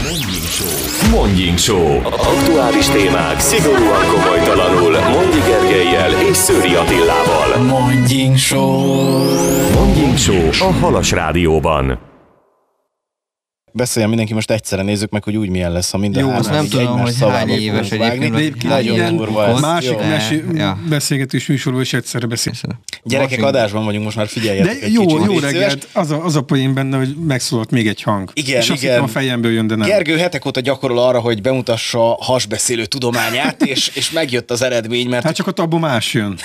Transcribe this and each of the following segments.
Mondjing Show. Aktuális témák szigorúan komolytalanul Mondi Gergellyel és Szőri Attillával. Mondjing Show. Mondjing Show a Halas Rádióban. Beszéljen mindenki, most egyszerre nézzük meg, hogy úgy milyen lesz, ha minden azt nem tudom, hogy hány éves egyébként. Nagyon durva ez. Másik beszélgetős műsorban is egyszerre beszélünk. Gyerekek, adásban vagyunk, most már figyeljetek egy kicsit. Jó reggelt, az a poén benne, hogy megszólalt még egy hang. Igen, és azt hittem a fejemből jön, de nem. Gergő hetek óta gyakorol arra, hogy bemutassa a hasbeszélő tudományát, és megjött az eredmény, mert... Hát csak ott abból más jön.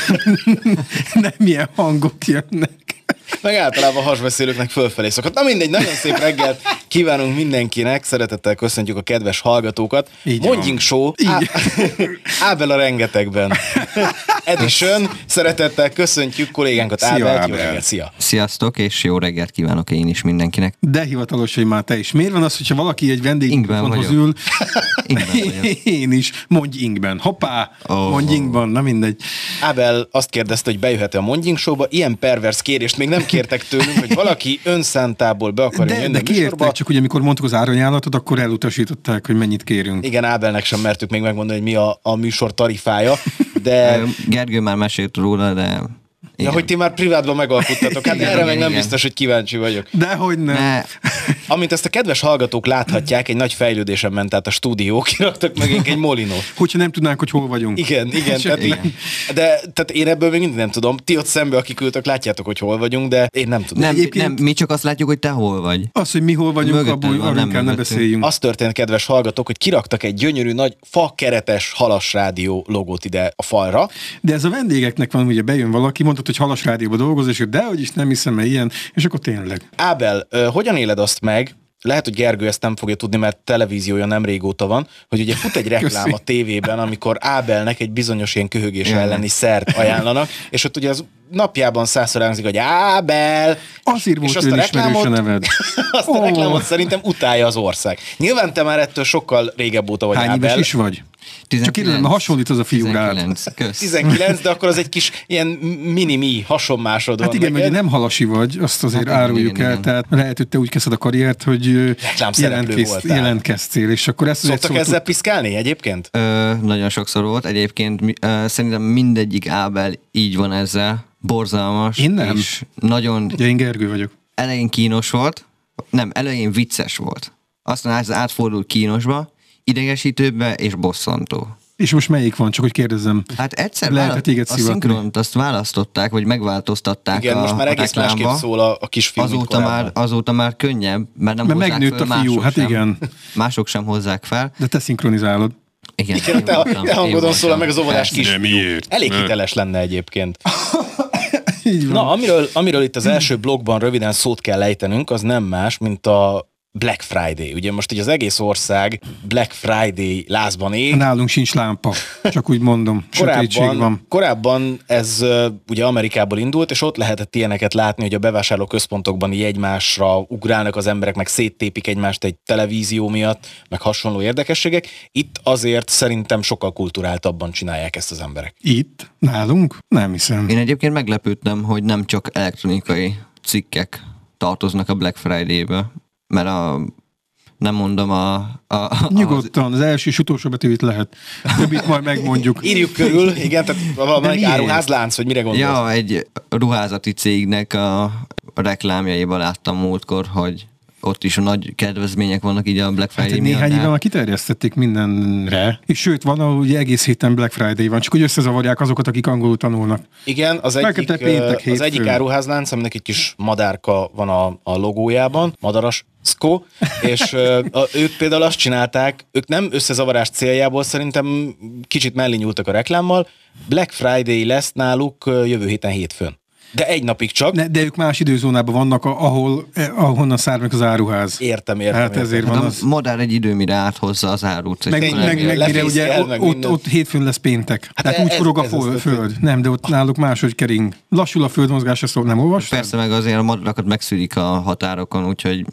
Nem ilyen hangok jönnek. Meg általában a hasbeszélőknek fölfelé szokott. Na mindegy, nagyon szép reggelt kívánunk mindenkinek, szeretettel köszöntjük a kedves hallgatókat. Mondjing Show, Ábel a rengetegben. Edition, szeretettel köszöntjük kollégánkat, Ábelt. Jó reggelt, szia! Sziasztok, és jó reggelt kívánok én is mindenkinek. De hivatalos, hogy már te is. Miért van az, hogyha valaki egy vendégmikrofonhoz ül? Én is. Mondj ingben. Hoppá! Mondj ingben, na mindegy. Ábel azt kérdezte, hogy bejöhet-e a Mondjing Show-ba. Ilyen pervers kérést még nem kértek tőlünk, hogy valaki önszántából be akarja jönni a műsorba. Csak ugye amikor mondtuk az árajánlatot, akkor elutasították, hogy mennyit kérünk. Igen, Ábelnek sem mertük még megmondani, hogy mi a műsor tarifája, de... Gergő már mesélt róla, de... Ja, hogy ti már privátban megalkottatok. Hát erre meg nem biztos, hogy kíváncsi vagyok. Dehogy nem. Amint ezt a kedves hallgatók láthatják, egy nagy fejlődésen ment át a stúdió, kiraktak meg egy molinót. Hogyha nem tudnánk, hogy hol vagyunk. Igen. Tehát én ebből még mindig nem tudom. Ti ott szembe, akik ültök, látjátok, hogy hol vagyunk, de én nem tudom. Nem, mi csak azt látjuk, hogy te hol vagy. Az, hogy mi hol vagyunk, abból inkább ne beszéljünk. Az történt, kedves hallgatók, hogy kiraktak egy gyönyörű nagy fakeretes Halas Rádió logót ide a falra. De ez a vendégeknek van, ugye bejön valaki, mondtad, hogy Halas Rádióban dolgozik, és dehogy is nem hiszem, mert ilyen, és akkor tényleg. Ábel, hogyan éled azt meg, lehet, hogy Gergő ezt nem fogja tudni, mert televíziója nem régóta van, hogy ugye fut egy reklám a tévében, amikor Ábelnek egy bizonyos ilyen köhögés elleni szert ajánlanak, és ott ugye az napjában 100-szor hangzik, hogy Ábel! Azért volt olyan ismerős a neved. Azt a reklámot szerintem utálja az ország. Nyilván te már ettől sokkal régebb óta vagy. Hány Ábel. Éves is vagy? 19. Csak kérdezem, hasonlít az a fiú rád. 19, de akkor az egy kis ilyen mini-mi hasonmásod van. Hát igen, mert nem halasi vagy, azt azért áruljuk el, tehát lehet, hogy te úgy kezdted a karriert, hogy jelentkeztél, és akkor ezt szoktak ezzel piszkálni egyébként? Nagyon sokszor volt. Egyébként szerintem mindegyik Ábel így van ezzel. Borzalmas. Én nem. És nagyon... Ja, én Gergő vagyok. Elején kínos volt, elején vicces volt. Aztán ez átfordult kínosba, idegesítőbe és bosszantó. És most melyik van, csak hogy kérdezzem. Hát egyszer a szinkront azt választották, vagy megváltoztatták. Igen, most már egész másképp szól a kisfiú, azóta már könnyebb, mert nem hozzák megnőtt fel, a fiú, hát sem, igen. Mások sem hozzák fel. De te szinkronizálod. Igen, te hangodon szól meg az óvodás kisfiú. Elég hiteles lenne egyébként. Na, amiről itt az első blogban röviden szót kell ejtenünk, az nem más, mint a Black Friday. Ugye most így az egész ország Black Friday lázban él. Nálunk sincs lámpa, csak úgy mondom. Korábban ez ugye Amerikából indult, és ott lehetett ilyeneket látni, hogy a bevásárlóközpontokban így egymásra ugrálnak az emberek, meg széttépik egymást egy televízió miatt, meg hasonló érdekességek. Itt azért szerintem sokkal kulturáltabban csinálják ezt az emberek. Itt? Nálunk? Nem hiszem. Én egyébként meglepődtem, hogy nem csak elektronikai cikkek tartoznak a Black Friday-be, mert nem mondom Nyugodtan, az első és utolsó betűt lehet. Többit majd megmondjuk. Írjuk körül, igen, tehát valamelyik áruházlánc, hogy mire gondolsz? Ja, egy ruházati cégnek a reklámjaiban láttam múltkor, hogy ott is a nagy kedvezmények vannak így a Black Friday miatt. Néhány éve már kiterjesztették mindenre, és sőt, van, ahol ugye egész héten Black Friday van, csak hogy összezavarják azokat, akik angolul tanulnak. Igen, az egyik áruházlánc, aminek egy kis madárka van a logójában, madaras Szko, és ők például azt csinálták, ők nem összezavarás céljából szerintem kicsit mellé nyúltak a reklámmal, Black Friday lesz náluk jövő héten hétfőn. De egy napig csak. De ők más időzónában vannak, ahonnan származik az áruház. Értem. Hát ezért van az. Modern egy idő, mire áthozza az árut. Meg mire ugye ott hétfőn lesz péntek. Hát úgy forog a föld. Nem, de ott náluk máshogy kering. Lassul a földmozgása, szóval nem olvastad? Persze, meg azért a madarakat megszűrik a határokon, úgyhogy...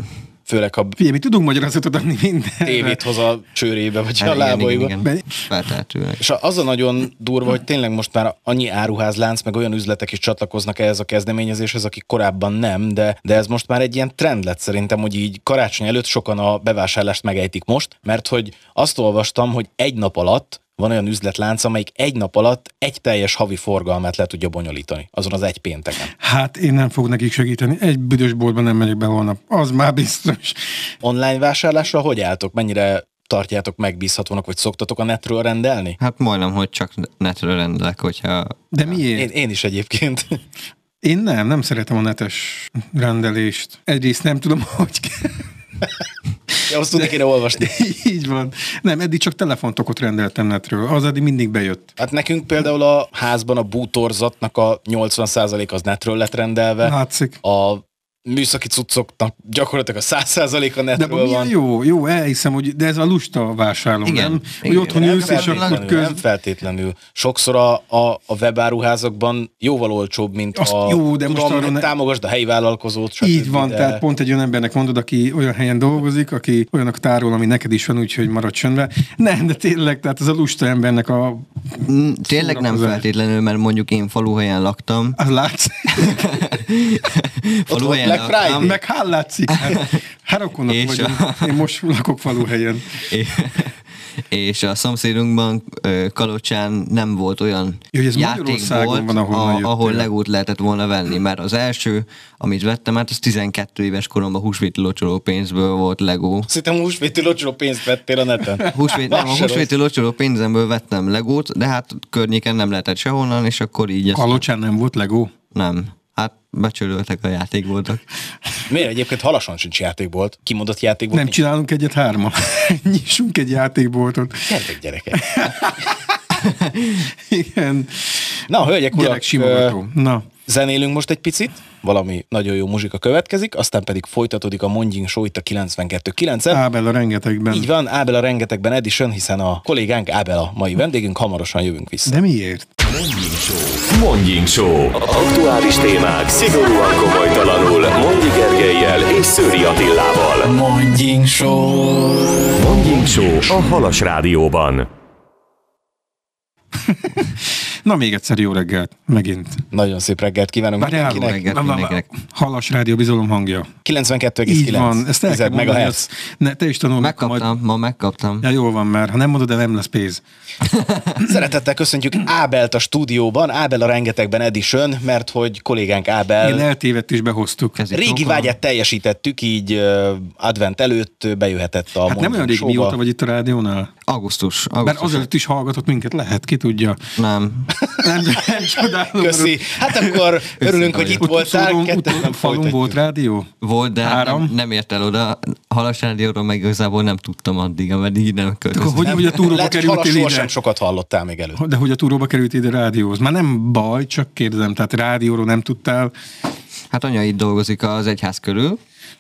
főleg ha mi tudunk magyarázatot adni minden. Tévét hoz a csőrébe, vagy a lábaiba. Igen. Feltehetőleg. És az a nagyon durva, hogy tényleg most már annyi áruházlánc, meg olyan üzletek is csatlakoznak ehhez a kezdeményezéshez, akik korábban nem, de ez most már egy ilyen trend lett szerintem, hogy így karácsony előtt sokan a bevásárlást megejtik most, mert hogy azt olvastam, hogy egy nap alatt van olyan üzletlánc, amelyik egy nap alatt egy teljes havi forgalmát le tudja bonyolítani. Azon az egy pénteken. Hát én nem fogok nekik segíteni. Egy büdös boltban nem megyek be holnap. Az már biztos. Online vásárlásra hogy álltok? Mennyire tartjátok megbízhatónak, vagy szoktatok a netről rendelni? Hát majdnem, hogy csak netről rendelek, hogyha... De miért? Én is egyébként. Én nem szeretem a netes rendelést. Egyrészt nem tudom, hogy kell. Ja, azt tudni kéne olvasni. Így van. Nem, eddig csak telefontokot rendeltem netről. Az eddig mindig bejött. Hát nekünk például a házban a bútorzatnak a 80% az netről lett rendelve. Látszik. A műszaki cuccoknak gyakorlatilag a 100%-a netről van. Jó, elhiszem, hogy de ez a lusta vásárló, igen, nem? Hogy otthon ülsz, és akkor nem feltétlenül. Sokszor a webáruházakban jóval olcsóbb, mint jó, de most arra támogasd a helyi vállalkozót. Így van, tehát pont egy olyan embernek mondod, aki olyan helyen dolgozik, aki olyanok tárol, ami neked is van, úgyhogy maradj csöndbe. Nem, de tényleg, tehát ez a lusta embernek a... Tényleg nem feltétlenül, mert mondjuk én faluhelyen laktam. Az látszik. Faluhelyen laktam. Meg látszik. Hát rokonok vagyunk. Én most lakok faluhelyen. És a szomszédunkban Kalocsán nem volt olyan játékbolt, van, ahol Legót lehetett volna venni, mert az első, amit vettem, hát az 12 éves koromban húsvéti locsoló pénzből volt Legó. Szerintem húsvéti locsoló pénzt vettél a neten. A húsvéti locsoló pénzemből vettem Legót, de hát környéken nem lehetett sehonnan, és akkor így... Kalocsán nem volt Legó? Nem. Hát becsődöltek a játékboltok. Miért egyébként Halason sincs játékbolt? Kimondott játékbolt? Nem csinálunk egyet hárman. Nyissunk egy játékboltot. Gyertek, gyerekek. Igen. Na, hölgyek, urak, Na. Zenélünk most egy picit, valami nagyon jó muzsika következik, aztán pedig folytatódik a Mondjing Show itt a 92.9-en. Ábel a rengetegben. Így van, Ábel a rengetegben edition, hiszen a kollégánk Ábel a mai vendégünk, hamarosan jövünk vissza. De miért? Mondjing Show. Mondjing Show. Aktuális témák szigorúan komolytalanul Mondi Gergellyel és Szőri Attilával. Mondjing Show. Mondjing Show a Halas Rádióban. Na még egyszer jó reggelt, megint. Nagyon szép reggelt kívánunk mindenkinek. Halas Rádió bizalom hangja. 92,9. Így van, ezt el kell mondani, te is tanulod. Ma megkaptam. Ja, jól van, mert ha nem mondod, de nem lesz pénz. Szeretettel köszöntjük Ábelt a stúdióban, Ábel a rengetegben edition, mert hogy kollégánk Ábel... Igen, eltévedt is behoztuk. Régi vágyát teljesítettük, így advent előtt bejöhetett a Hát nem olyan régi, mióta vagy itt a rádiónál? Augusztus. Mert azelőtt is hallgatott minket, lehet, ki tudja. Nem csodálom. Köszi. Hát akkor örülünk, hogy itt voltál. Falun volt rádió? Volt, de nem ért el oda. Halas Rádióról meg igazából nem tudtam addig, ameddig nem költöztem. Hogy a túróba kerültél ide? Sem sokat hallottál még előtt. De hogy a túróba került ide rádióhoz? Már nem baj, csak kérdezem, tehát rádióról nem tudtál. Hát anya itt dolgozik az egyház körül.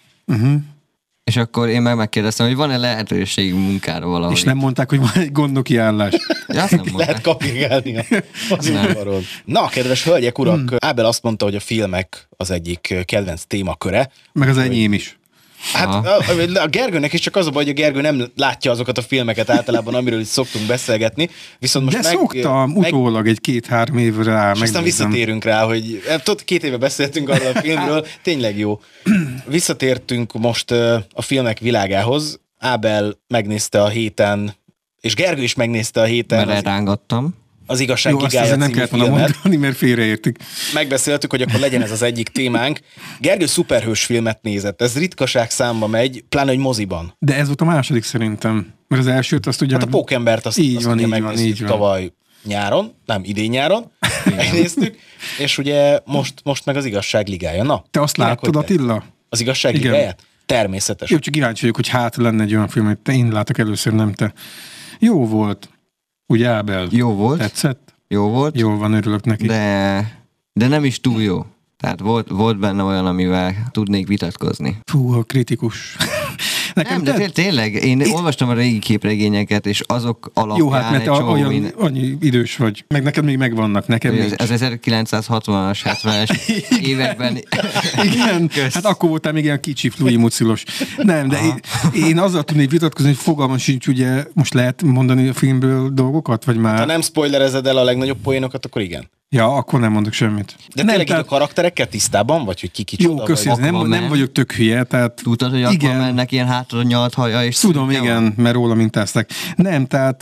És akkor én megkérdeztem, hogy van-e lehetőség munkára valahol. És nem mondták, hogy van egy gondnoki állás. Ja, azt nem mondták. Lehet kapirgálni az udvaron. Na, kedves hölgyek, urak, Ábel azt mondta, hogy a filmek az egyik kedvenc témaköre. Meg az enyém is. Hát a Gergőnek is csak az a baj, hogy a Gergő nem látja azokat a filmeket általában, amiről itt szoktunk beszélgetni. Viszont most szoktam utólag egy 2-3 évre rá. És aztán visszatérünk rá, hogy 2 éve beszéltünk arról a filmről, tényleg jó. Visszatértünk most a filmek világához. Ábel megnézte a héten, és Gergő is megnézte a héten. Mert elrángattam. Az Igazság Gigája című filmet. Nem kellett volna mondani, mert félreértik. Megbeszéltük, hogy akkor legyen ez az egyik témánk. Gergő szuperhős filmet nézett. Ez ritkaság számba megy, pláne, hogy moziban. De ez volt a második szerintem. Mert az elsőt azt ugye... Hát a Pókembert azt megnéztük tavaly nyáron, nem idén nyáron. Megnéztük. És ugye most meg az Igazság Ligája. Na, te azt láttad, Attila? Az Igazság Ligáját? Természetesen. Jó, csak kíváncsi vagyok, hogy hát lenne egy olyan film, hogy én látok először, nem te. Jó volt. Ugye, Ábel? Jó volt. Tetszett? Jó volt. Jól van, örülök neki. De nem is túl jó. Tehát volt benne olyan, amivel tudnék vitatkozni. Fú, a kritikus. Nem, de tényleg, én olvastam a régi képregényeket, és azok alapján jó, hát mert annyi idős vagy. Meg neked még megvannak, nekem nincs. Ez 1960-as, 70-es években. Igen, hát akkor voltál még ilyen kicsi, flui mucilos. Nem, de én azzal tudnék vitatkozni, hogy fogalmam sincs, ugye most lehet mondani a filmből dolgokat, vagy már... Ha nem spoilerezed el a legnagyobb poénokat, akkor igen. Ja, akkor nem mondok semmit. De tényleg így a karakterekkel tisztában vagy, hogy ki kicsoda? Jó, köszönöm, nem vagyok tök hülye, tehát... Tudtad, hogy Aquamannek ilyen hátra nyalt haja és... Tudom, igen, mert róla mintáztak. Nem, tehát...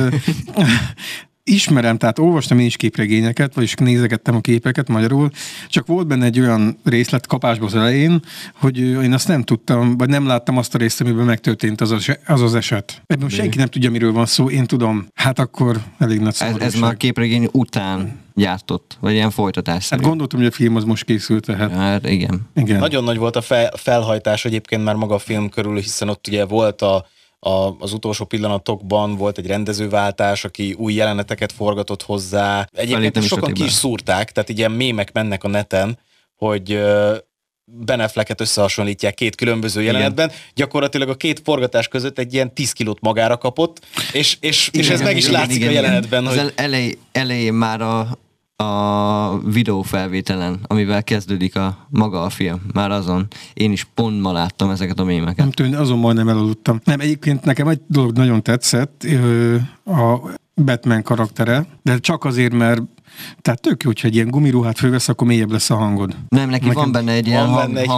Ismerem, tehát olvastam én is képregényeket, vagyis nézegettem a képeket magyarul, csak volt benne egy olyan részlet kapásban az elején, hogy én azt nem tudtam, vagy nem láttam azt a részt, amiben megtörtént az eset. Ebben senki nem tudja, miről van szó, én tudom. Hát akkor elég nagy szomorúság. Ez már a képregény után gyártott, vagy ilyen folytatás. Hát gondoltam, hogy a film az most készült, tehát. Hát igen. Nagyon nagy volt a felhajtás egyébként már maga a film körül, hiszen ott ugye volt az utolsó pillanatokban volt egy rendezőváltás, aki új jeleneteket forgatott hozzá. Egyébként sokan ki is szúrták, tehát ilyen mémek mennek a neten, hogy Ben Afflecket összehasonlítják két különböző jelenetben. Igen. Gyakorlatilag a két forgatás között egy ilyen 10 kilót magára kapott, és ez meg is látszik a jelenetben. Hogy... Az elején már a videófelvételen, amivel kezdődik maga a film. Már azon. Én is pont ma láttam ezeket a mémeket. Nem tudom, azon majdnem elaludtam. Nem, egyébként nekem egy dolog nagyon tetszett, a Batman karaktere, de csak azért, mert tehát tök jó, hogyha egy ilyen gumiruhát fölvesz, akkor mélyebb lesz a hangod. Nem, neki van benne egy ilyen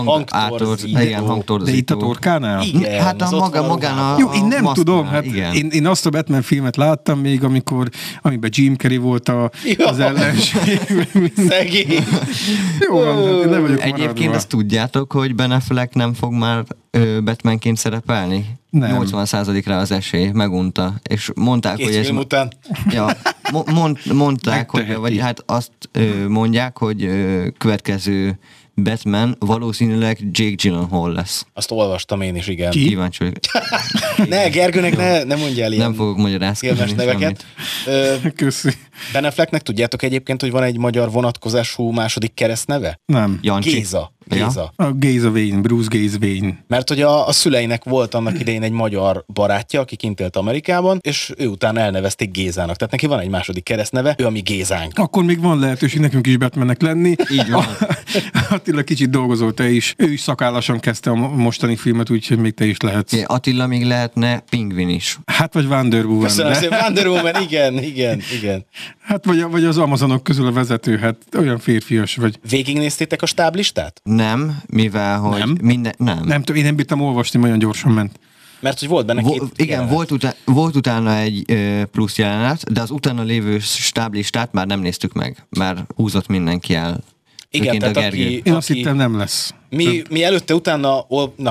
hangtorzító. De itt a torkánál? Igen, hát magán a jó, én nem tudom, hát én azt a Batman filmet láttam még, amiben Jim Carrey volt az ellenség. Szegény. Jó, nem vagyok egyébként maradva. azt tudjátok, hogy Ben Affleck nem fog már Batmanként szerepelni? Nem. 80%-ra az esély, megunta. És mondták, két hogy ez... film után. Ja, mondták, hogy, vagy hát azt mondják, hogy következő Batman valószínűleg Jake Gyllenhaal lesz. Azt olvastam én is, igen. Kíváncsi vagyok. Ne, Gergőnek ne mondjál ilyen. Nem fogok magyarázkodni. Neveket. Köszi. Ben Afflecknek tudjátok egyébként, hogy van egy magyar vonatkozású második keresztneve? Nem. Jancsi. Géza. A Géza Wayne, Bruce Gaze Wayne. Mert hogy a szüleinek volt annak idején egy magyar barátja, aki kint élt Amerikában, és ő után elnevezték Gézának. Tehát neki van egy második keresztneve, ő a mi Gézánk. Akkor még van lehetőség nekünk is Batmannek lenni. Így van. Attila kicsit dolgozol te is. Ő is szakállasan kezdte a mostani filmet, úgyhogy még te is lehetsz. Attila még lehetne Pingvin is. Hát vagy Wonder Woman. Köszönöm szépen, Wonder Woman, igen. Hát vagy az Amazonok közül a vezető, hát olyan férfias vagy. Végignéztétek a stáblistát? Nem, mivel hogy Nem tudom, én nem bírtam olvasni, nagyon gyorsan ment. Mert hogy volt benne két igen, volt utána egy plusz jelenet, de az utána lévő stáblistát már nem néztük meg, már húzott mindenki el. Igen, tehát én azt hittem nem lesz. Mi előtte utána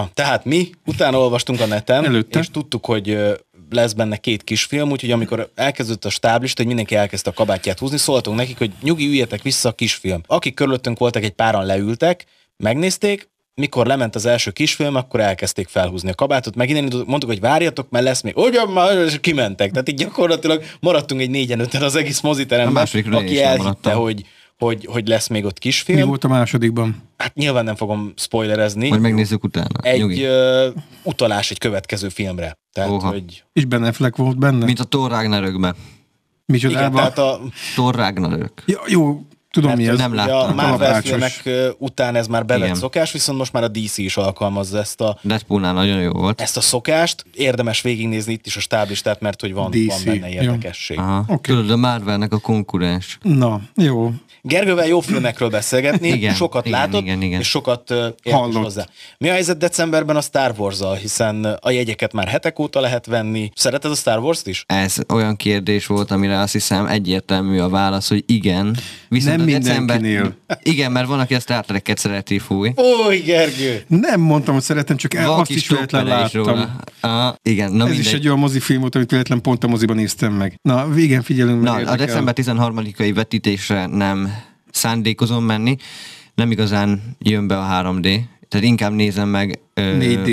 olvastunk a neten, és tudtuk, hogy lesz benne két kisfilm, úgyhogy amikor elkezdődött a stáblista, hogy mindenki elkezdte a kabátját húzni, szóltunk nekik, hogy nyugi, üljetek vissza a kisfilm. Akik körülöttünk voltak, egy páran leültek, megnézték, mikor lement az első kisfilm, akkor elkezdték felhúzni a kabátot, meg innen mondtuk, hogy várjatok, mert lesz még, ugyan már, és kimentek. Tehát így gyakorlatilag maradtunk egy 4-5-en az egész moziteremben, aki elhitte, hogy lesz még ott kisfilm. Mi volt a másodikban? Hát nyilván nem fogom spoilerezni. Majd megnézzük utána. Egy utalás egy következő filmre. Tehát, hogy... És Ben Affleck volt benne? Mint a Thor Ragnarökben. Micsodában? Igen, tehát Thor Ragnarök. Ja, jó, tudom mi ez. Nem láttam. A Marvel filmek után ez már bevett szokás, viszont most már a DC is alkalmazza ezt a... Deadpoolnál nagyon jó volt. Ezt a szokást. Érdemes végignézni itt is a stáblistát, mert hogy van benne érdekesség. Okay. Tudod, a Marvelnek a konkurens. Na, jó. Gergővel jó filmekről beszélgetni, igen, sokat látott, és sokat érdemes hozzá. Mi a helyzet decemberben a Star Wars-zal, hiszen a jegyeket már hetek óta lehet venni. Szereted a Star Wars-t is? Ez olyan kérdés volt, amire azt hiszem egyértelmű a válasz, hogy igen. Viszont nem mindenkinél. Igen, mert van, aki a Star Trek-et szereti, fúj. Ój, Gergő! Nem mondtam, hogy szeretem, csak azt is véletlen láttam. Igen, ez is egy olyan mozifilm volt, amit véletlen pont a moziban néztem meg. Na, végén figyelünk meg. A december 13-ai vetítésre nem szándékozom menni, nem igazán jön be a 3D, tehát inkább nézem meg 4D-ben.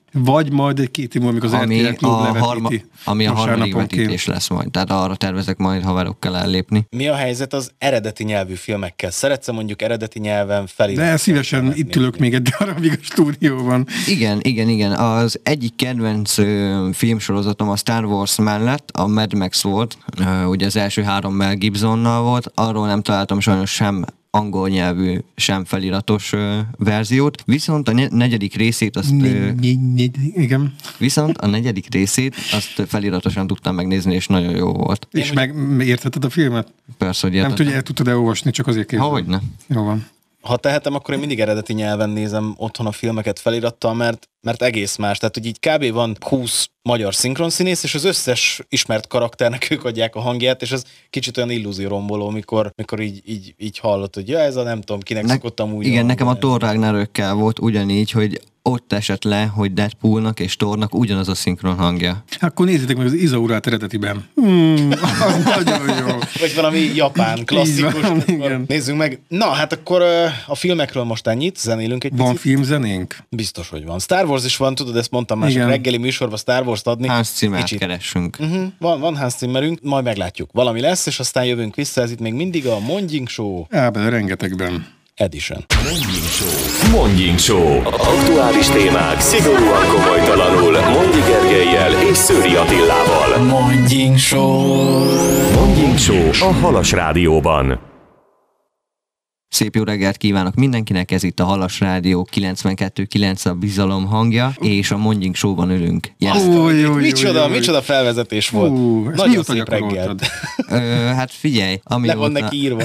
Vagy majd egy 2 év, amikor az RTL Klub levetíti. Ami a harmadik vetítés lesz majd. Tehát arra tervezek majd haverokkal ellépni. Mi a helyzet az eredeti nyelvű filmekkel? Szeretsz mondjuk eredeti nyelven feliratot? De szívesen itt ülök még egy darabig a stúdióban. Igen. Az egyik kedvenc filmsorozatom a Star Wars mellett a Mad Max volt. Ugye az első 3 Mel Gibsonnal volt. Arról nem találtam sajnos sem angol nyelvű, sem feliratos verziót. Viszont a negyedik részét azt... Igen. Viszont a negyedik részét azt feliratosan tudtam megnézni, és nagyon jó volt. És értetted a filmet? Persze, hogy értettem. Nem tudja, el tudtad olvasni, csak azért kérdezem. Hogyne. Jó van. Ha tehetem, akkor én mindig eredeti nyelven nézem otthon a filmeket felirattal, mert egész más. Tehát, hogy így kb. Van 20 magyar szinkronszínész, és az összes ismert karakternek ők adják a hangját, és ez kicsit olyan illúzióromboló, mikor így hallott, hogy ja, ez a nem tudom, kinek szokottam úgy. Igen, nekem a Thor Ragnarökkel volt ugyanígy, hogy ott esett le, hogy Deadpoolnak és Thornak ugyanaz a szinkron hangja. Akkor nézzétek meg az Isaurát eredetiben. Az nagyon jó. Vagy valami japán, klasszikus. Van, nézzünk meg. Na, hát akkor a filmekről most ennyit, zenélünk egy picit. Van filmzenénk? Biztos, hogy van. Star Wars is van, tudod, ezt mondtam már, reggeli műsorban Star Wars-t adni. Hans Zimmert keressünk. Van Hans Zimmerünk, majd meglátjuk. Valami lesz, és aztán jövünk vissza, ez itt még mindig a Mondjink Show. Rengetegben. Edition. Mondjink Show. Aktuális témák szigorúan komolytalanul Mondi Gergellyel és Szőri Attilával. Mondjink Show. Mondjink Show a Halas Rádióban. Szép jó reggelt kívánok mindenkinek, ez itt a Halas Rádió 92.9 a bizalom hangja, és a Mondjink Show-ban ülünk. Micsoda felvezetés volt. Nagyon szép reggel. Hát figyelj, le van neki írva.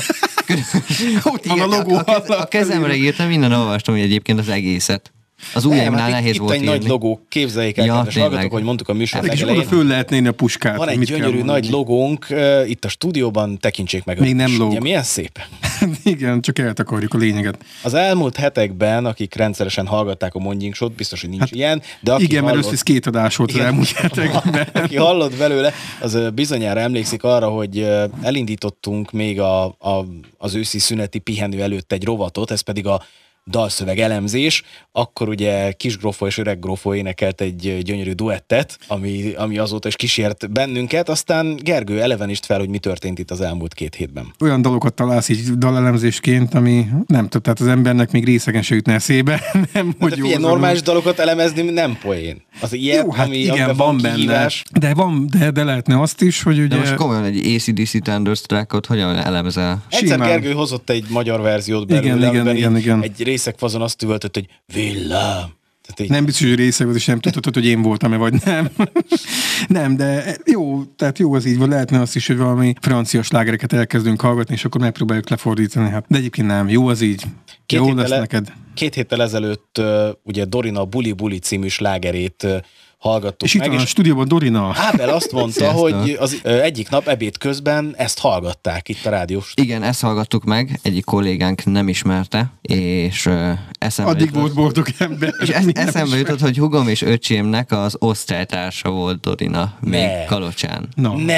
A kezemre írtam, minden olvastam, hogy egyébként az egészet. Az ujjaimnál nehéz volt írni. Itt egy nagy logó, képzeljék el, kedves hallgatók, hogy mondtuk a műsor legelején. És oda föl lehet nézni a puskát. Van egy gyönyörű nagy logónk itt a stúdióban, tekintsék meg. Még nem lóg. Ugye, milyen szép. Igen, csak eltakarjuk a lényeget. Az elmúlt hetekben, akik rendszeresen hallgatták a Mondjink Show-t, biztos, hogy nincs ilyen. De aki igen, mert összes 2 adás volt az elmúlt hetekben. Aki hallott belőle, az bizonyára emlékszik arra, hogy elindítottunk még az őszi szüneti pihenő előtt egy rovatot, ez pedig a dalszöveg elemzés, akkor ugye Kis Grófó és Öreg Grófó énekelt egy gyönyörű duettet, ami azóta is kísért bennünket, aztán Gergő elevenítsd fel, hogy mi történt itt az elmúlt 2 hétben. Olyan dalokat találsz így dalelemzésként, ami nem tudom, tehát az embernek még részegen se jutna eszébe. Nem, hogy jó. Ilyen normális dalokat elemezni nem poén. Az ilyen, jó, hát ami igen, van benne. De lehetne azt is, hogy ugye... De most komolyan egy AC/DC Thunderstruckot hogyan elemezel? Egyszer Gergő hozott egy magyar verziót belőle, igen. Egy részek fazon azt üvöltött, hogy villám. Nem biztos, hogy részeg volt, és nem tudtad, hogy én voltam-e, vagy nem. Nem, de jó, tehát jó az így, vagy lehetne azt is, hogy valami francia slágereket elkezdünk hallgatni, és akkor megpróbáljuk lefordítani. Hát, de egyébként nem, jó az így. Jó lesz neked. 2 héttel ezelőtt ugye Dorina Buli Buli című slágerét hallgattuk és meg. És itt van a stúdióban Dorina. Ábel azt mondta, hogy az egyik nap ebéd közben ezt hallgatták itt a rádiós. Igen, ezt hallgattuk meg, egyik kollégánk nem ismerte, és eszembe addig jutott, volt boldog ember. És eszembe jutott, hogy hugom és öcsémnek az osztálytársa volt Dorina, még Kalocsán.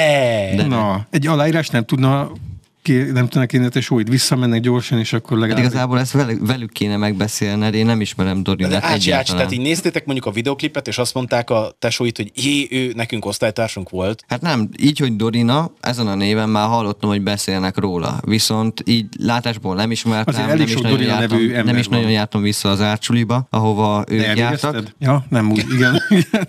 Na, egy aláírás nem tudna nem tudnak én, te sóid visszamennek gyorsan, és akkor legalább... Igazából ezt velük kéne megbeszélned, én nem ismerem Dorinát egyáltalán. Tehát így néztétek mondjuk a videoklipet, és azt mondták a tesóit, hogy ő nekünk osztálytársunk volt. Hát nem, így, hogy Dorina, ezen a néven már hallottam, hogy beszélnek róla. Viszont így látásból nem ismertem, nem is nagyon jártam vissza az árcsuliba, ahova ők jártak. Ja, nem úgy, igen.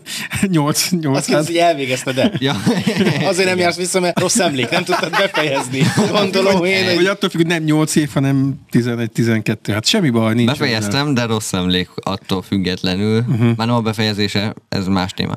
8. Azt kérdez, hogy elvégezted el. Ja. Azért nem jársz vissza, mert rossz emlék, nem tudtad befejezni. Gondolom én, hogy attól függ, hogy nem 8 év, hanem 11-12. Hát semmi baj nincs. Befejeztem, de rossz emlék attól függetlenül. Már nem a befejezése, ez más téma.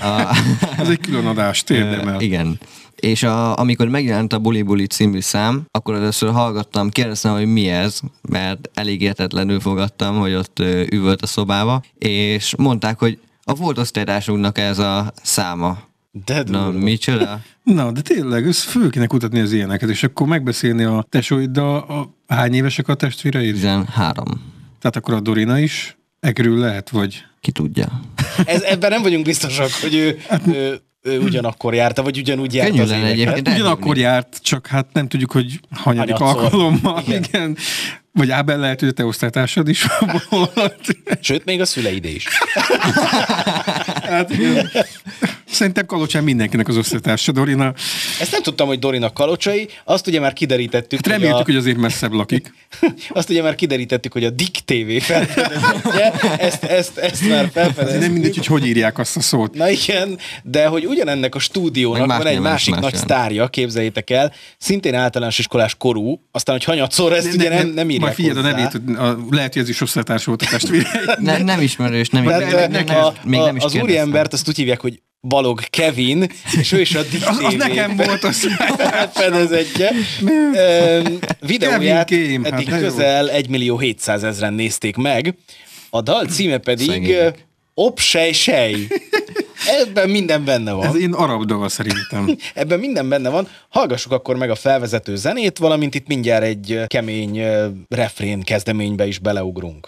Ez egy külön adást érdemel. Igen. És amikor megjelent a Buli Buli című szám, akkor először hallgattam, kérdeztem, hogy mi ez, mert elég értetlenül fogadtam, hogy ott üvölt a szobába, és mondták, hogy a volt osztálytársunknak ez a száma. Na, micsoda? Na, de tényleg, föl kéne kutatni az ilyeneket, és akkor megbeszélni a tesóiddal, hány évesek a testvéreid? 13. Tehát akkor a Dorina is ekörül lehet, vagy? Ki tudja. Ebben nem vagyunk biztosak, hogy ő ugyanakkor járta, vagy ugyanúgy járt az éveket. Ugyanakkor járt, csak hát nem tudjuk, hogy hanyadik alkalommal. Igen. Vagy Ábel lehet, hogy a te osztálytársad is volt. Sőt, még a szüleid is. Hát, szerintem Kalocsán mindenkinek az osztálytársa, Dorina. Ezt nem tudtam, hogy Dorina kalocsai, azt ugye már kiderítettük. Hát reméltük, hogy azért messzebb lakik. Azt ugye már kiderítettük, hogy a Dick TV felfedezetje, ezt már felfedeztük. Nem mindegy, hogy írják azt a szót. Na igen, de hogy ugyanennek a stúdiónak van egy másik nagy sztárja, képzeljétek el, szintén általános iskolás korú, aztán, hogy hanyatszor ezt ugye nem írják majd figyeld, hozzá. a nevét, lehet, hogy ez is osztálytárs volt a testvére. Nem ismerős, nem is az úriembert azt úgy hívják, hogy Balog Kevin, és ő is a Dick TV. Az nekem volt az felfedezetje. Videóját Kevin, eddig hát közel 1.700.000-en nézték meg. A dal címe pedig Szegények. Opsej Sej. Ebben minden benne van. Ez én arab dal szerintem. Ebben minden benne van. Hallgassuk akkor meg a felvezető zenét, valamint itt mindjárt egy kemény refrén kezdeménybe is beleugrunk.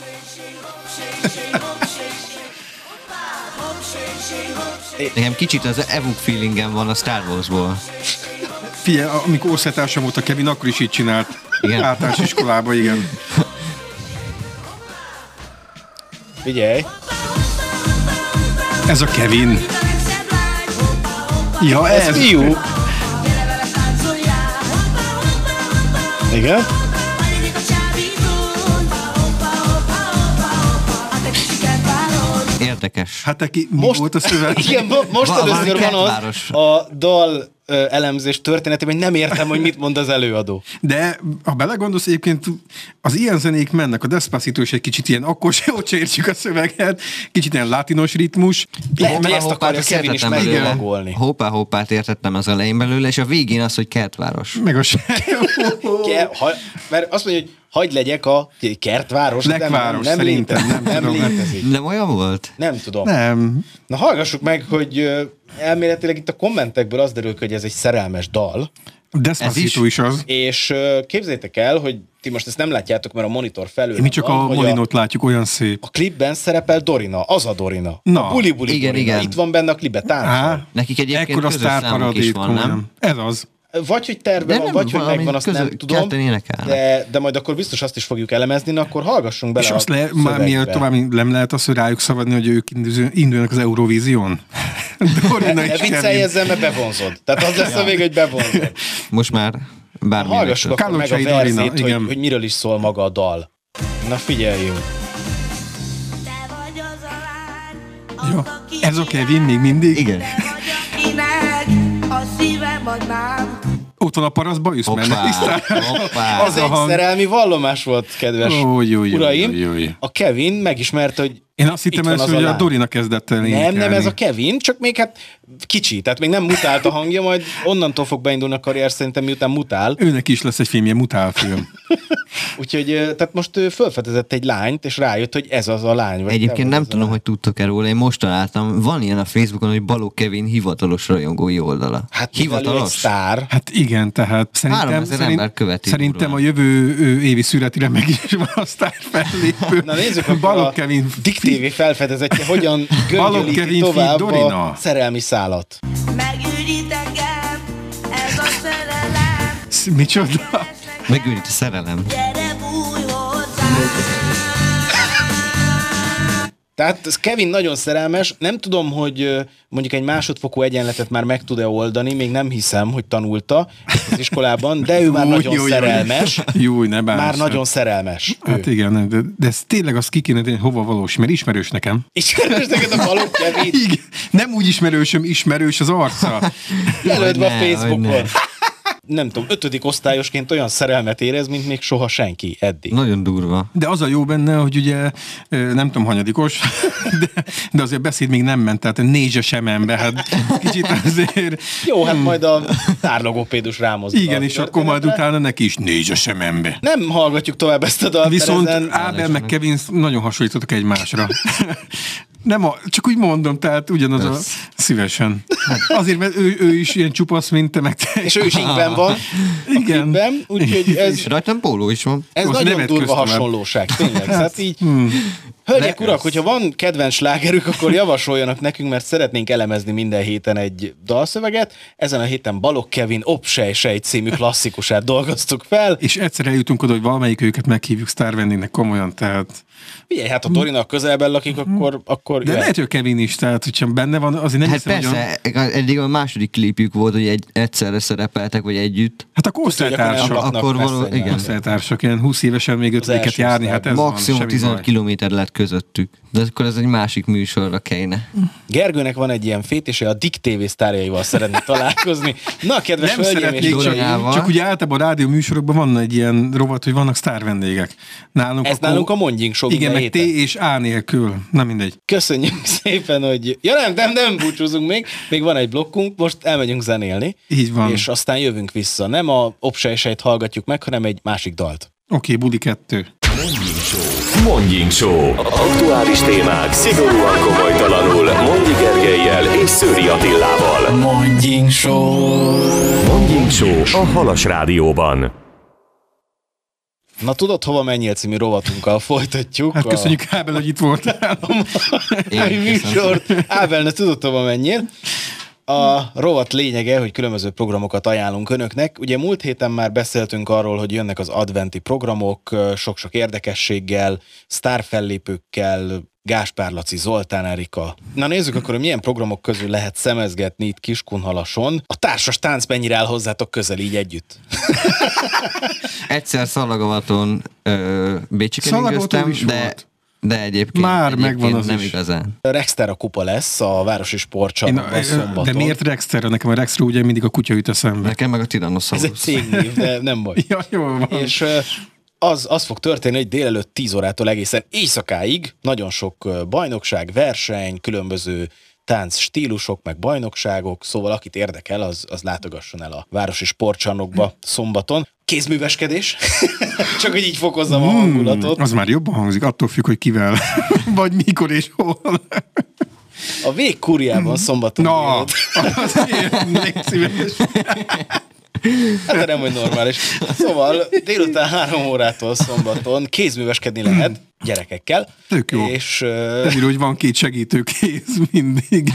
Nekem kicsit az Evuk feelingem van a Star Warsból. Figyelj, amikor osztálytársam volt a Kevin, akkor is így csinált. Igen. Általános iskolában, igen. Figyelj! Ez a Kevin. Ja, Ez fiú! Igen? Érdekes. Hát neki mi volt a szöveg? Igen, most Valami először van az kertváros. a dal elemzés történetében, hogy nem értem, hogy mit mond az előadó. De ha belegondolsz, egyébként az ilyen zenék mennek, a Despacito is egy kicsit ilyen, akkor se ott se értsük a szöveget, kicsit ilyen látinos ritmus. Lehet, hogy ezt akarja Kevin is meglovagolni. Hoppá-hoppát értettem az elején belőle, és a végén az, hogy kertváros. Meg a se. Mert azt mondja, hogy hagyd legyek a kertváros. Lekváros, nem szerintem, létezik. Nem létezik. Nem olyan volt? Nem tudom. Nem. Na hallgassuk meg, hogy elméletileg itt a kommentekből az derül, hogy ez egy szerelmes dal, Despacito is az. és képzeljétek el, hogy ti most ezt nem látjátok, mert a monitor felül Mi csak van, a hogy Molinót látjuk, olyan szép. a klipben szerepel Dorina, az a Dorina. Na. A buli-buli Igen, Dorina. igen. Itt van benne a klipben, táncol. Nekik egyébként Ekkora közös számuk is sztárparadét, van, nem? komolyan. Ez az. Vagy, hogy terve van, vagy, hogy megvan, azt nem tudom. Ketten énekelnek. De majd akkor biztos azt is fogjuk elemezni, na akkor hallgassunk bele És a azt már szövegbe. mielőtt tovább nem lehet azt, hogy rájuk szavadni, hogy ők indulnak az Eurovízión? Dorina Ne is viccelj Kevin. ezzel, mert bevonzod. Tehát az lesz a vég, hogy bevonzod. Most már bármi. Hallgassuk akkor meg a Kalocsai Dorina, verzét, igen. hogy miről is szól maga a dal. Na figyeljünk. Jó. Ez a Kevin még mindig? Igen. A szívem adnám. Ott van a paraszt bajusz menne tisztán. Hoppá. Az egy szerelmi vallomás volt, kedves uraim. Jó. A Kevin megismerte, hogy Én azt hittem itt van először, az hogy a lány. Dorina kezdett el énekelni. Nem, ez a Kevin, csak még hát kicsi, tehát még nem mutált a hangja, majd onnantól fog beindulni a karrier szerintem, miután mutál. Őnek is lesz egy filmje, mutálfilm. Úgyhogy tehát most ő felfedezett egy lányt, és rájött, hogy ez az a lány. Vagy Egyébként te nem vagy az a tudom, lány. hogy tudtok-e róla, én most találtam, van ilyen a Facebookon, hogy Balogh Kevin hivatalos rajongói oldala. Hát mivel ő egy hivatalos? sztár. Hát igen, tehát 3000 ember követi szerintem durván. a jövő évi születire meg is van a sztár fellépő. Na nézzük, akkor Balogh a Kevin Dick TV felfedezetje hogyan Balogh göngyölíti Kevin tovább feat. Dorina. a szerelmi szálat. Megügyít engem, ez a szerelem. Micsoda? Megőrít a szerelem. Gyere, bújj hozzám. Tehát ez Kevin nagyon szerelmes, nem tudom, hogy mondjuk egy másodfokú egyenletet már meg tud-e oldani, még nem hiszem, hogy tanulta az iskolában, de ő már nagyon szerelmes. Jó, ne bánsz. Már nagyon szerelmes. Hát igen, de ez tényleg az ki kéne tenni, hova valós, mert ismerős nekem. Ismerős neked a Balogh Kevin? Igen, nem úgy ismerősöm, ismerős az arca. Jelöld be a Hogy ne, Facebookon. hogy ne. Nem tudom, 5. osztályosként olyan szerelmet érez, mint még soha senki eddig. Nagyon durva. De az a jó benne, hogy ugye nem tudom, hanyadikos, de azért beszéd még nem ment, tehát nézse sem ember, hát kicsit azért... Jó, hát majd a tárlogopédus rámozdul. Igen, és akkor majd utána neki is nézse sem ember. Nem hallgatjuk tovább ezt a dalt. Viszont mert ezen- Ábel meg Kevin nagyon hasonlítottak egymásra. Nem, csak úgy mondom, tehát ugyanaz a szívesen. Azért, mert ő is ilyen csupasz, mint te, meg te. És ő is ingben van. Igen. Ingben, úgyhogy ez, És rajtam póló is van. ez Most nagyon nevet durva köztem el. hasonlóság, tényleg. Hát így, Hölgyek, urak, hogyha van kedvenc slágerük, akkor javasoljanak nekünk, mert szeretnénk elemezni minden héten egy dalszöveget. Ezen a héten Balogh Kevin Obsej című klasszikusát dolgoztuk fel. És egyszer eljutunk oda, hogy valamelyik őket meghívjuk sztárvendégnek komolyan, tehát... Figyelj, hát a Torinak közelben lakik, akkor de lehet, hogy Kevin is, tehát hogyha benne van, azért nem hiszem, persze, eddig a második klipjük volt, hogy egyszerre szerepeltek, vagy együtt. Hát akkor osztálytársak. Akkor igen. Osztálytársak, ilyen 20 évesen még ötödiket járni, hát ez maximum 15 kilométer lett közöttük. De akkor ez egy másik műsorra kellene. Gergőnek van egy ilyen fétise, a Dick TV sztárjaival szeretne találkozni. Na, kedves hölgyeim és uraim! Csak ugye általában a rádió műsorokban van egy ilyen rovat, hogy vannak sztárvendégek. Nálunk a Mondjink Show. Igen, meg T és A nélkül. Nem mindegy. Köszönjük szépen, hogy... Ja nem búcsúzunk még van egy blokkunk, most elmegyünk zenélni. Így van. És aztán jövünk vissza. Nem a Obsej-sejt hallgatjuk meg, hanem egy másik dalt. Oké, Budi 2. Mondjink Show. Aktuális témák szigorúan komolytalanul Mondi Gergellyel és Szőri Attillával. Mondjink Show. Mondjink Show a Halas Rádióban. Na tudod, hova menjél című rovatunkkal folytatjuk. Hát köszönjük, Ábel, hogy itt voltál. Műsort. Ábel, ne tudod, hova menjél. A rovat lényege, hogy különböző programokat ajánlunk önöknek. Ugye múlt héten már beszéltünk arról, hogy jönnek az adventi programok, sok-sok érdekességgel, sztárfellépőkkel, Gáspár Laci, Zoltán Erika. Na nézzük akkor, hogy milyen programok közül lehet szemezgetni itt Kiskunhalason. A társas tánc mennyire áll hozzátok közel így együtt? Egyszer Szalagavaton Bécsiken ingöztem, de egyébként megvan az nem is. igazán. Rexter a kupa lesz a Városi Sportcsarnokban szombaton. De miért Rexter? Nekem a Rexről ugye mindig a kutya jut eszembe. Nekem meg a Tyrannosaurus. Ez egy cégnév, de nem baj. Ja, jól van. És az fog történni, hogy délelőtt 10 órától egészen éjszakáig nagyon sok bajnokság, verseny, különböző tánc stílusok, meg bajnokságok, szóval akit érdekel, az látogasson el a Városi Sportcsarnokba szombaton. Kézműveskedés, csak hogy így fokozzam a hangulatot. Az már jobban hangzik, attól függ, hogy kivel, vagy mikor és hol. A Végkúriában szombaton. Na, légy szíves. Hát nem, hogy normális. Szóval délután 3 órától szombaton kézműveskedni lehet gyerekekkel. Tök jó. És, ezért, hogy van 2 segítőkéz mindig.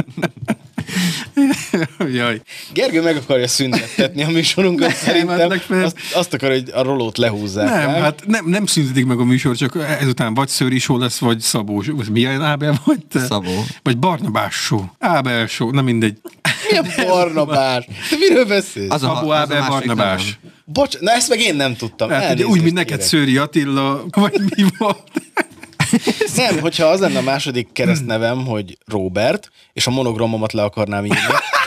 Jaj. Gergő meg akarja szüntettetni a műsorunkat, szerintem. Azt akar, hogy a rolót lehúzzák. Nem, hát nem szüntetik meg a műsor, csak ezután vagy Szőri Show lesz, vagy Szabó. Milyen Ábel vagy te? Szabó. Vagy Barnabás Show. Ábel Show, nem mindegy. Milyen Barnabás? Te miről beszélsz? Szabó Ábel Barnabás. Bocs, na ezt meg én nem tudtam. Hát, úgy, mint neked Szőri Attila, vagy mi volt? Nem, hogyha az lenne a második keresztnevem, hogy Robert, és a monogramomat le akarnám írni.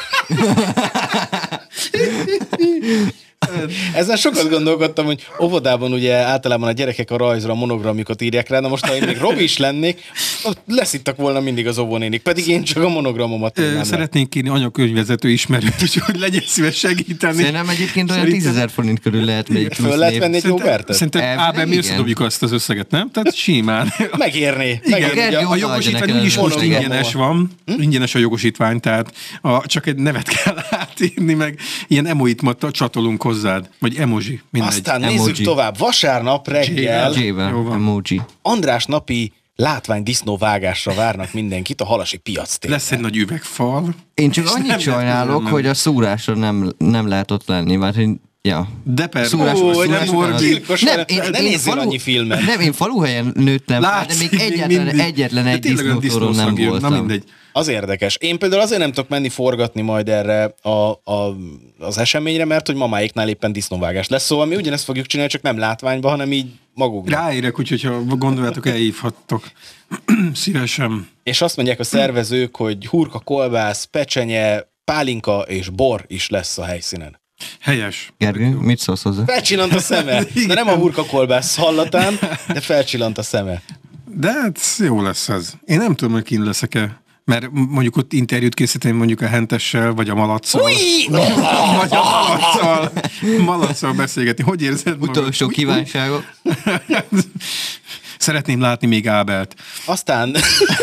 Ezen sokat gondolkodtam, hogy óvodában ugye általában a gyerekek a rajzra a monogramjukat írják rá, na most ha én még Robi is lennék, leszittak volna mindig az óvónénik, pedig én csak a monogramomat írnám. Szeretnénk kérni anyakönyvvezető ismerőt, hogy legyen szíves segíteni. Szerintem egyébként olyan 10 000 forint körül lehet még plusz föl lehet venni egy Robertet? Szerintem Ábel mi összedobjuk azt az összeget, nem? Tehát simán. Megérné. A jogosítvány úgyis most ingyenes van. Ingyenes a jogosítvány, tehát csak egy nevet kell átírni, meg ilyen emoit ma csatolunk hozzád. Vagy emoji, mindegy. Aztán nézzük tovább. Vasárnap reggel emoji. András napi látványdisznóvágásra várnak mindenkit a Halasi piac téren. Lesz egy nagy üvegfal. Én csak annyit sajnálok, hogy a szúrásra nem lehet ott lenni, mert ja. De persze. Ne nézzél annyi filmet. Nem, én faluhelyen nőttem, de még egyetlen egy disznótoron nem voltam. Az érdekes. Én például azért nem tudok menni forgatni majd erre az eseményre, mert hogy mamáéknál éppen disznóvágás lesz. Szóval mi ugyanezt fogjuk csinálni, csak nem látványba, hanem így maguknak. Ráérek, úgyhogy ha gondoljátok, elhívhattok. Szívesen. És azt mondják a szervezők, hogy hurka, kolbász, pecsenye, pálinka és bor is lesz a helyszínen. Helyes. Gergő, mit szólsz hozzá? Felcsillant a szeme. De nem a hurka kolbász hallatán, de felcsillant a szeme. De hát jó lesz ez. Én nem tudom, hogy kint leszek-e. Mert mondjuk ott interjút készíteni mondjuk a Hentessel, vagy a Malacccal. Vagy a Malacccal beszélgetni. Hogy érzed magad? Utolsó kívánságok. Szeretném látni még Ábelt. Aztán...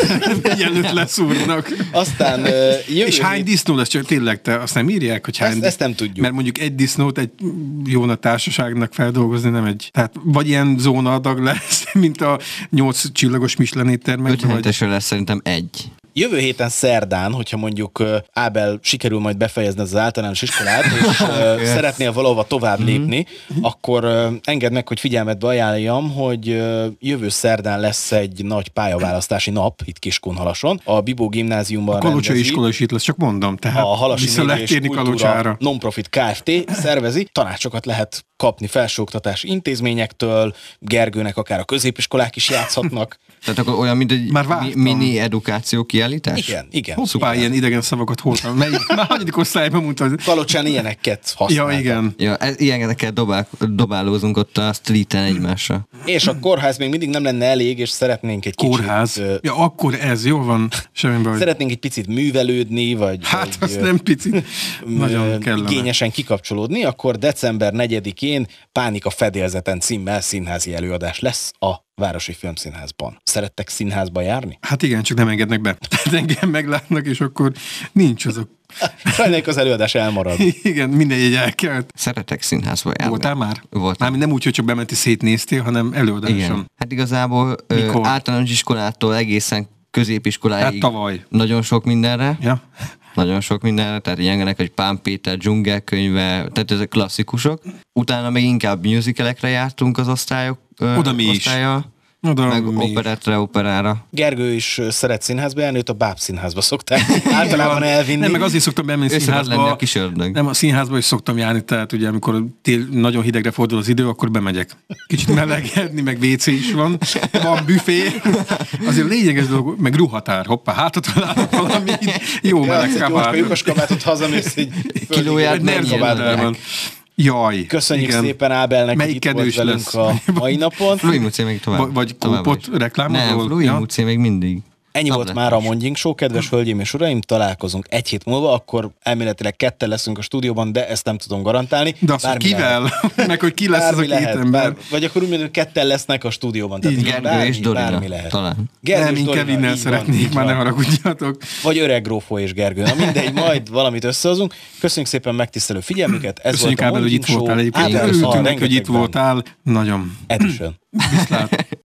Mielőtt leszúrnak. Aztán jövő és hány disznó lesz? Csak tényleg azt nem írják, hogy hány... Ezt nem tudjuk. Mert mondjuk egy disznót egy jó nagy társaságnak feldolgozni nem egy... Tehát vagy ilyen zónaadag lesz, mint a 8 csillagos Michelin éttermekben. 5 hetesre lesz szerintem egy. Jövő héten szerdán, hogyha mondjuk Ábel sikerül majd befejezni az általános iskolát, és szeretnél valahova tovább lépni, akkor engedd meg, hogy figyelmetbe ajánljam, hogy jövő szerdán lesz egy nagy pályaválasztási nap itt Kiskunhalason. A Bibó gimnáziumban a Kalocsai iskola is itt lesz, csak mondom. Tehát a Halasi vissza lehet térni Kalocsára. Non-profit Kft. Szervezi. Tanácsokat lehet kapni felsőoktatási intézményektől, Gergőnek akár a középiskolák is játszhatnak. Tehát akkor olyan, mint egy mini edukáció kiállítás? Igen. Hoppá, ilyen idegen szavakat hoztam. Már hanyadik osztályban mondtad? Kalocsán ilyeneket használtam. Ja, igen. Ja, ilyeneket dobálózunk ott a streeten egymásra. És a kórház még mindig nem lenne elég, és szeretnénk egy kórház? kicsit... Ja, akkor ez, jó van. Semmi baj. Szeretnénk egy picit művelődni, vagy... Hát, azt nem picit. Nagyon kellene. Igényesen kikapcsolódni, akkor december 4-én Pánika fedélzeten címmel színházi előadás lesz a Városi Filmszínházban. Szerettek színházba járni? Hát igen, csak nem engednek be. Tehát engem meglátnak, és akkor nincs azok. Sajnáljuk, az előadás elmarad. Igen, minden egy elkelt. Szeretek színházba járni. Voltál már? Voltam. Már nem úgy, hogy csak bementi szétnéztél, hanem előadáson. Igen. Hát igazából általános iskolától egészen középiskoláig hát tavaly. Nagyon sok mindenre. Ja. Nagyon sok mindenre, tehát ilyenek, hogy Pán Péter dzsungelkönyve, tehát ezek klasszikusok. Utána meg inkább musicalekre jártunk az osztályok. Oda mi is. Oda meg operettre, operára. Gergő is szeret színházba járni, őt a Báb színházba szokták általában elvinni. Nem, meg azért szoktam bemenni színházba. Nem, a színházba is szoktam járni, tehát ugye amikor nagyon hidegre fordul az idő, akkor bemegyek. Kicsit melegedni, meg WC is van, van büfé. Azért lényeges dolog, meg ruhatár, hoppá, hátra találok valami jó meleg kabát. Lyukas kabátot hazamész, egy kilóját nem kabátban. Jaj, köszönjük igen. szépen Ábelnek, melyik hogy itt volt velünk lesz? A mai napon. Flui Muci még tovább. Vagy kópot reklámozol? Nem, Flui Muci még mindig. Ennyi volt már a Mondjink Show, kedves hölgyeim és uraim, találkozunk egy hét múlva, akkor elméletileg ketten leszünk a stúdióban, de ezt nem tudom garantálni. De azt kivel? Meg hogy ki lesz az a két ember? Vagy akkor úgy mondjuk ketten lesznek a stúdióban. Tehát Gergő és Dorina lehet. talán. Nem, inkább innen szeretnék, már ne haragudjatok. Vagy öreg Grófó és Gergő. Na mindegy, majd valamit összehozunk. Köszönjük szépen megtisztelő figyelmüket. Ez köszönjük volt a Ábel, hogy itt voltál egyébként. Örültünk, hogy itt voltál. Nagyon. Edition. Viszlát.